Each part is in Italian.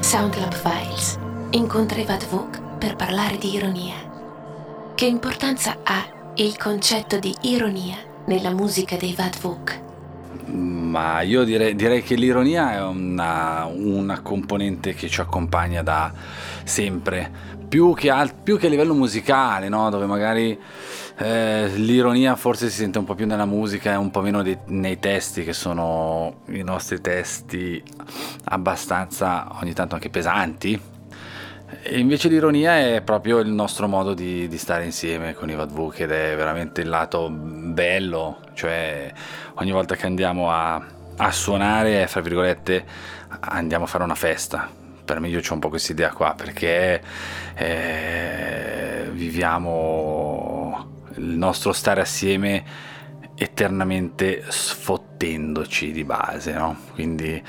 Soundclub Files incontra Ivad Vuk per parlare di ironia. Che importanza ha il concetto di ironia nella musica di Ivad Vuk? Ma io direi che l'ironia è una componente che ci accompagna da sempre, più che a livello musicale, no? Dove magari l'ironia forse si sente un po' più nella musica e un po' meno nei testi, che sono i nostri testi abbastanza ogni tanto anche pesanti. E invece l'ironia è proprio il nostro modo di stare insieme con Ivad Vuk, ed è veramente il lato bello, cioè ogni volta che andiamo a suonare, fra virgolette, andiamo a fare una festa. Per me, io c'ho un po' questa idea qua, perché viviamo il nostro stare assieme eternamente sfottendoci di base, no? Quindi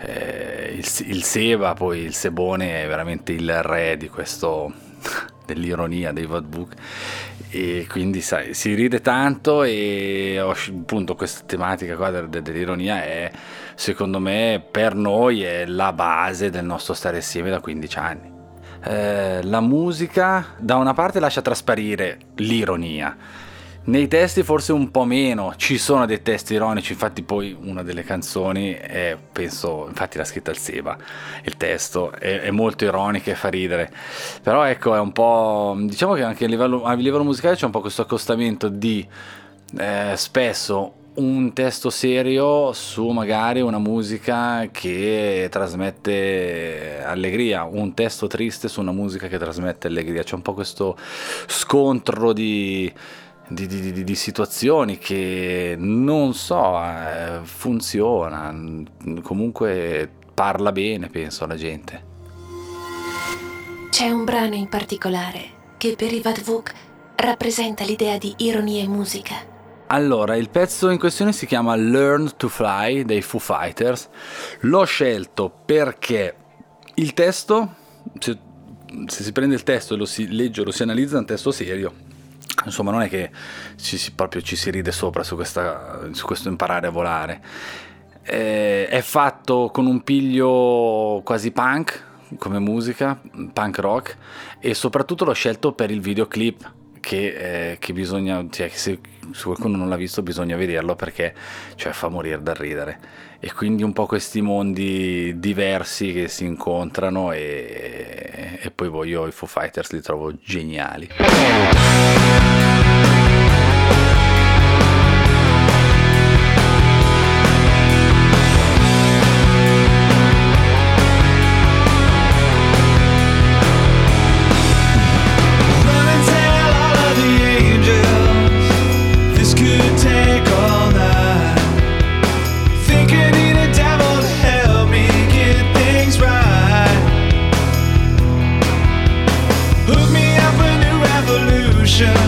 il Seba, poi il Sebone, è veramente il re di questo dell'ironia dei Ivad Vuk, e quindi sai, si ride tanto, e appunto questa tematica qua dell'ironia è, secondo me, per noi è la base del nostro stare assieme da 15 anni. La musica da una parte lascia trasparire l'ironia, nei testi forse un po' meno, ci sono dei testi ironici, infatti poi una delle canzoni penso, infatti l'ha scritta il Seba, il testo è molto ironica e fa ridere, però ecco, è un po', diciamo che anche a livello musicale c'è un po' questo accostamento di spesso un testo serio su magari una musica che trasmette allegria, un testo triste su una musica che trasmette allegria, c'è un po' questo scontro di situazioni che non so, funziona, comunque parla bene, penso, alla gente. C'è un brano in particolare che per Ivad Vuk rappresenta l'idea di ironia in musica. Allora, il pezzo in questione si chiama Learn to Fly dei Foo Fighters. L'ho scelto perché il testo, se si prende il testo e lo si legge, lo si analizza, è un testo serio. Insomma, non è che ci si ride sopra su questo imparare a volare. È fatto con un piglio quasi punk come musica, punk rock, e soprattutto l'ho scelto per il videoclip che bisogna, cioè, che se qualcuno non l'ha visto bisogna vederlo, perché cioè fa morire dal ridere, e quindi un po' questi mondi diversi che si incontrano, e poi io i Foo Fighters li trovo geniali. Hook me up a new revolution.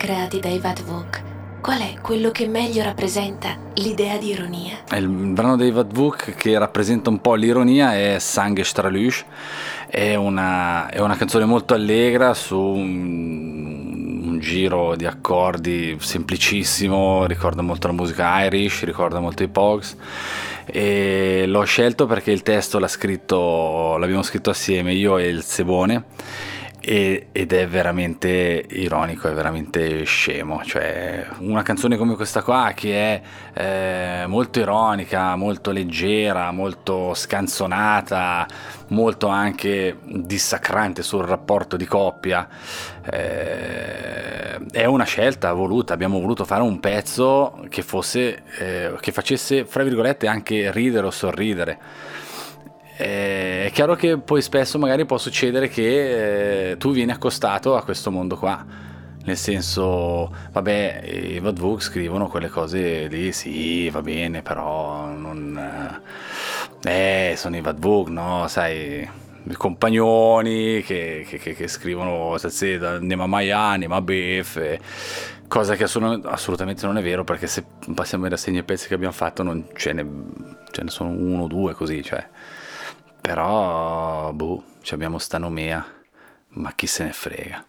creati dai Vadvuk, qual è quello che meglio rappresenta l'idea di ironia? Il brano dei Vadvuk che rappresenta un po' l'ironia è Sangestralüsch, è una canzone molto allegra su un giro di accordi semplicissimo, ricorda molto la musica Irish, ricorda molto i Pogues, e l'ho scelto perché il testo l'abbiamo scritto assieme io e il Sebone, ed è veramente ironico, è veramente scemo. Cioè, una canzone come questa qua che è molto ironica, molto leggera, molto scanzonata, molto anche dissacrante sul rapporto di coppia, è una scelta voluta. Abbiamo voluto fare un pezzo che facesse, fra virgolette, anche ridere o sorridere. È chiaro che poi spesso magari può succedere che tu vieni accostato a questo mondo qua, nel senso, vabbè, i Vadvuk scrivono quelle cose lì, sì, va bene, però non sono i Vadvuk, no? Sai, i compagnoni che scrivono anima Maya, anima Bef, cosa che assolutamente non è vero, perché se passiamo ai rassegni e pezzi che abbiamo fatto non ce ne sono uno o due così, cioè. Però, abbiamo sta nomea, ma chi se ne frega.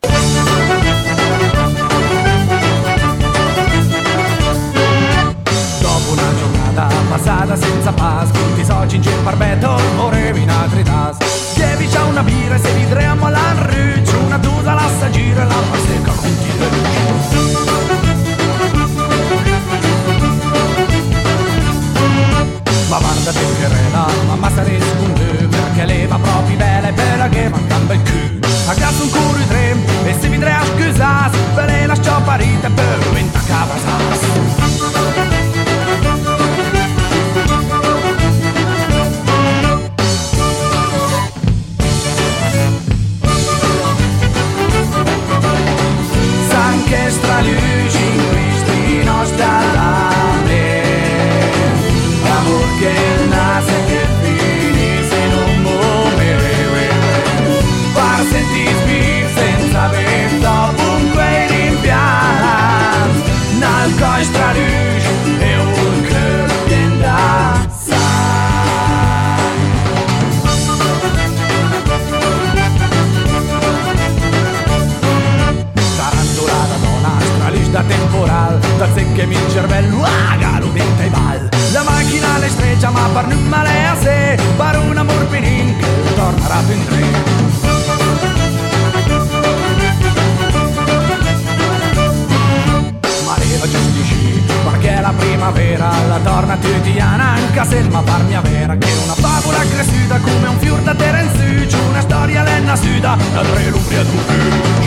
Dopo una giornata passata senza pas, con i soci in giro barbetto, volevi in altri tas. Chievi c'ha una birra e se vidremo all'arruccio, una tusa l'assagire e la passeca con ma guarda te che rena, mamma se ne sconde, perché leva proprio belle per che mancamba il cul. A casa un culo di tre, e se vi tre a scusas, per le lascio parite per venta cavasas. Sangestralüsch in questi nostri che nasce che finisce in un momento, far sentire spir senza aver ovunque rimpianto, nel costralüsch e un cœur bien d'assai. Tarantolata donna, stralüsch da temporal, da zecchemi il cervello, agalo dentro i bal. La macchina le streccia ma per non male a sé, per un amor penin che tornerà in tre. Ma leva giustici, perché la primavera la torna quotidiana, anche se il parmia vera, che è una favola cresciuta come un fior da terra in su, c'è una storia lenna suda, da tre l'umbria d'un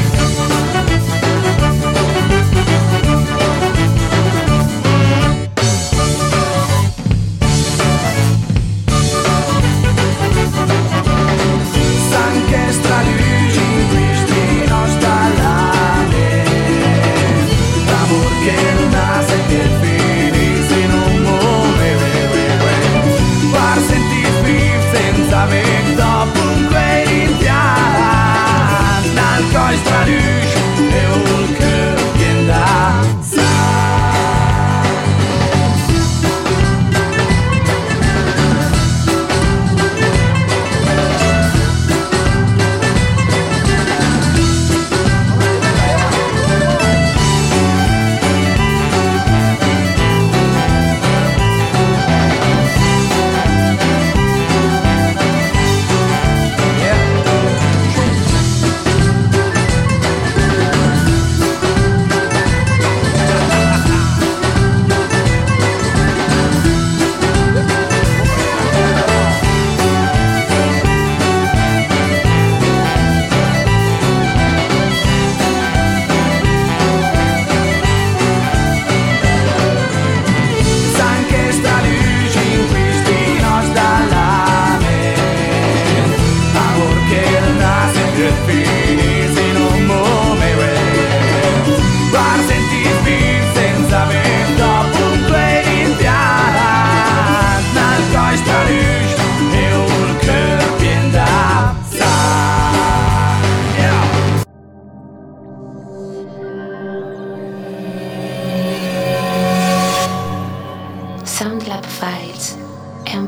ovunque rimpianto, dal costralüsch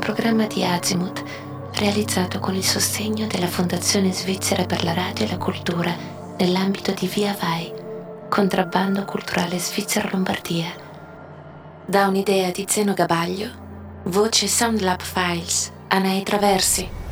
programma di Azimuth realizzato con il sostegno della Fondazione Svizzera per la Radio e la Cultura nell'ambito di Via Vai, contrabbando culturale Svizzera Lombardia. Da un'idea di Zeno Gabaglio, voce Soundlab Files, Anei Traversi.